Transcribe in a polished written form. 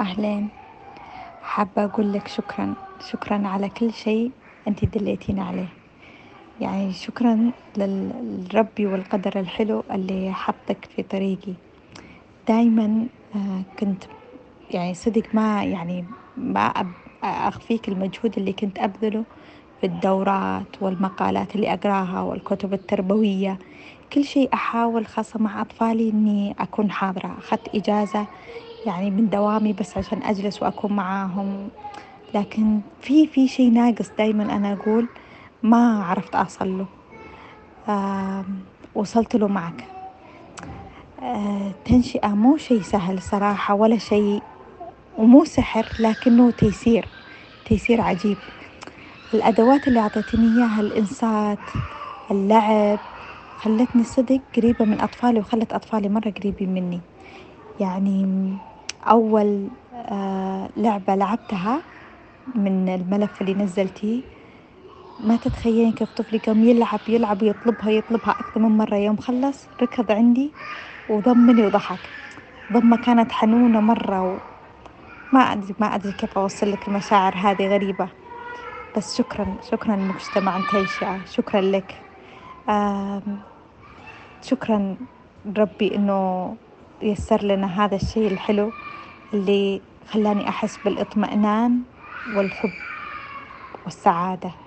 أهلين. حابة أقول لك شكرا على كل شيء أنتي دليتيني عليه. يعني شكرا لربي والقدر الحلو اللي حطك في طريقي دايما. كنت يعني صدق ما أخفيك المجهود اللي كنت أبذله في الدورات والمقالات اللي أقراها والكتب التربوية. كل شيء أحاول خاصة مع أطفالي إني أكون حاضرة. أخذت إجازة يعني من دوامي بس عشان أجلس وأكون معاهم، لكن في شيء ناقص دايما. أنا أقول ما عرفت أصل له. وصلت له معك. تنشئة مو شيء سهل صراحة ولا شيء، ومو سحر لكنه تيسير عجيب. الأدوات اللي أعطيتني إياها، الإنصات، اللعب، خلتني صدق قريبة من أطفالي وخلت أطفالي مرة قريبين مني. يعني أول لعبة لعبتها من الملف اللي نزلتيه، ما تتخيلين كيف طفلي قام يلعب يطلبها أكثر من مرة. يوم خلص ركض عندي وضمني وضحك ضمة كانت حنونة مرة. ما أدري كيف أوصل لك المشاعر هذه غريبة. بس شكرا لمجتمع تيشا، شكرا لك. آم، شكرا ربي إنه يسر لنا هذا الشيء الحلو اللي خلاني أحس بالاطمئنان والحب والسعادة.